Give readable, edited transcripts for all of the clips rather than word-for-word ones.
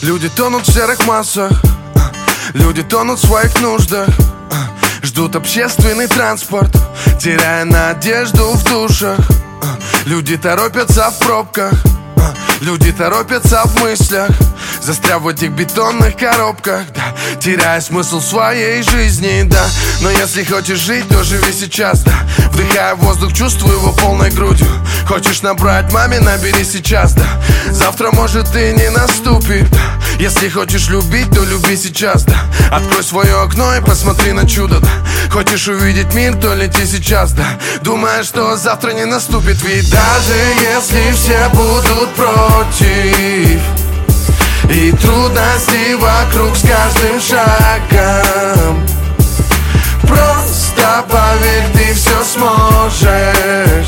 Люди тонут в серых массах, люди тонут в своих нуждах, ждут общественный транспорт, теряя надежду в душах. Люди торопятся в пробках, люди торопятся в мыслях, застряв в этих бетонных коробках, да, теряя смысл своей жизни, да. Но если хочешь жить, то живи сейчас, да. Вдыхая воздух, чувствуй его полной грудью. Хочешь набрать маме, набери сейчас, да. Завтра может и не наступит, да. Если хочешь любить, то люби сейчас, да. Открой свое окно и посмотри на чудо, да. Хочешь увидеть мир, то лети сейчас, да. Думая, что завтра не наступит. Ведь даже если все будут против и трудности вокруг с каждым шагом, просто поверь, ты все сможешь,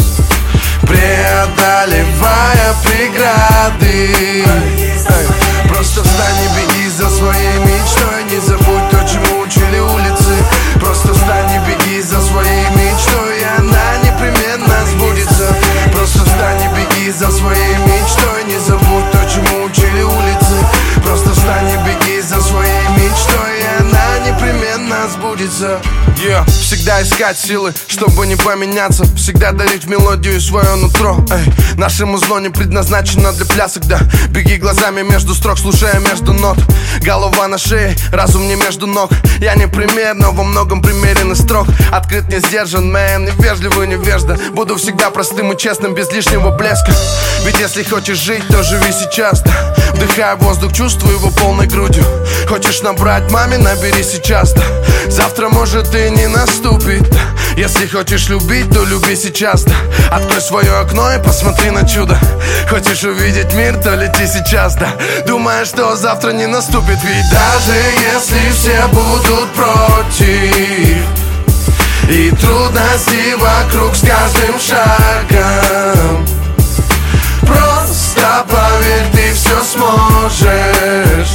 преодолевая преграды. Просто встань и беги за своей мечтой, не забудь то, чему учили улицы. Просто встань и беги за своей мечтой, и она непременно сбудется. Просто встань и беги за своей мечтой, не забудь то, чему учили улицы. Просто встань и беги за своей мечтой, и она непременно сбудется. Всегда искать силы, чтобы не поменяться, всегда дарить мелодию свое нутро. Наше музло не предназначено для плясок, да. Беги глазами между строк, слушая между нот. Голова на шее, разум не между ног. Я не пример, но во многом примерен и строг. Открыт, не сдержан, мэн, невежливый, невежда. Буду всегда простым и честным, без лишнего блеска. Ведь если хочешь жить, то живи сейчас, да. Вдыхая воздух, чувствуй его полной грудью. Хочешь набрать маме, набери сейчас, да. Завтра может и не наступит, да. Если хочешь любить, то люби сейчас, да. Открой свое окно и посмотри на чудо. Хочешь увидеть мир, то лети сейчас, да. Думая, что завтра не наступит. Ведь даже если все будут против и трудности вокруг с каждым шагом, просто поверь, ты все сможешь,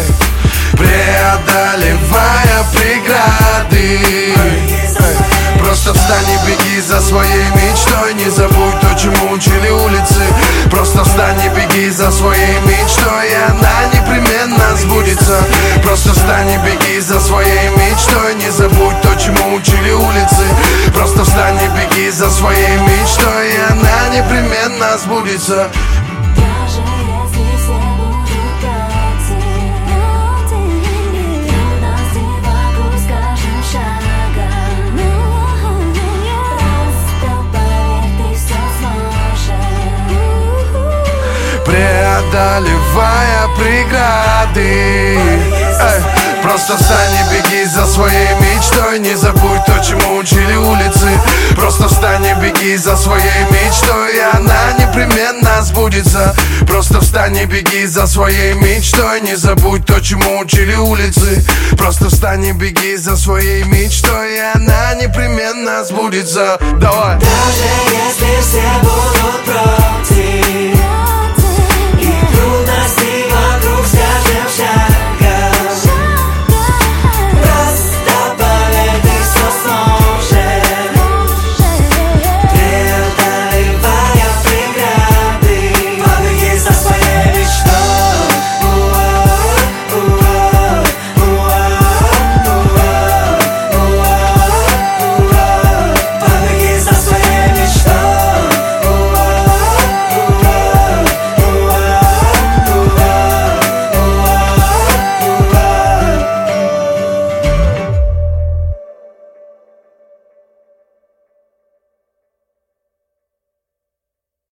преодолевая преграды. Просто встань и беги за своей мечтой, не забудь то, чему учили улицы. Просто встань и беги за своей мечтой, и она непременно сбудется. Просто встань и беги за своей мечтой, не забудь то, чему учили улицы. Просто встань и беги за своей мечтой, и она непременно сбудется. Преодолевая преграды. Просто встань и беги за своей мечтой, не забудь то, чему учили улицы. Просто встань и беги за своей мечтой, и она непременно сбудется. Просто встань и беги за своей мечтой, не забудь то, чему учили улицы. Просто встань и беги за своей мечтой, и она непременно сбудется. Давай. Даже если все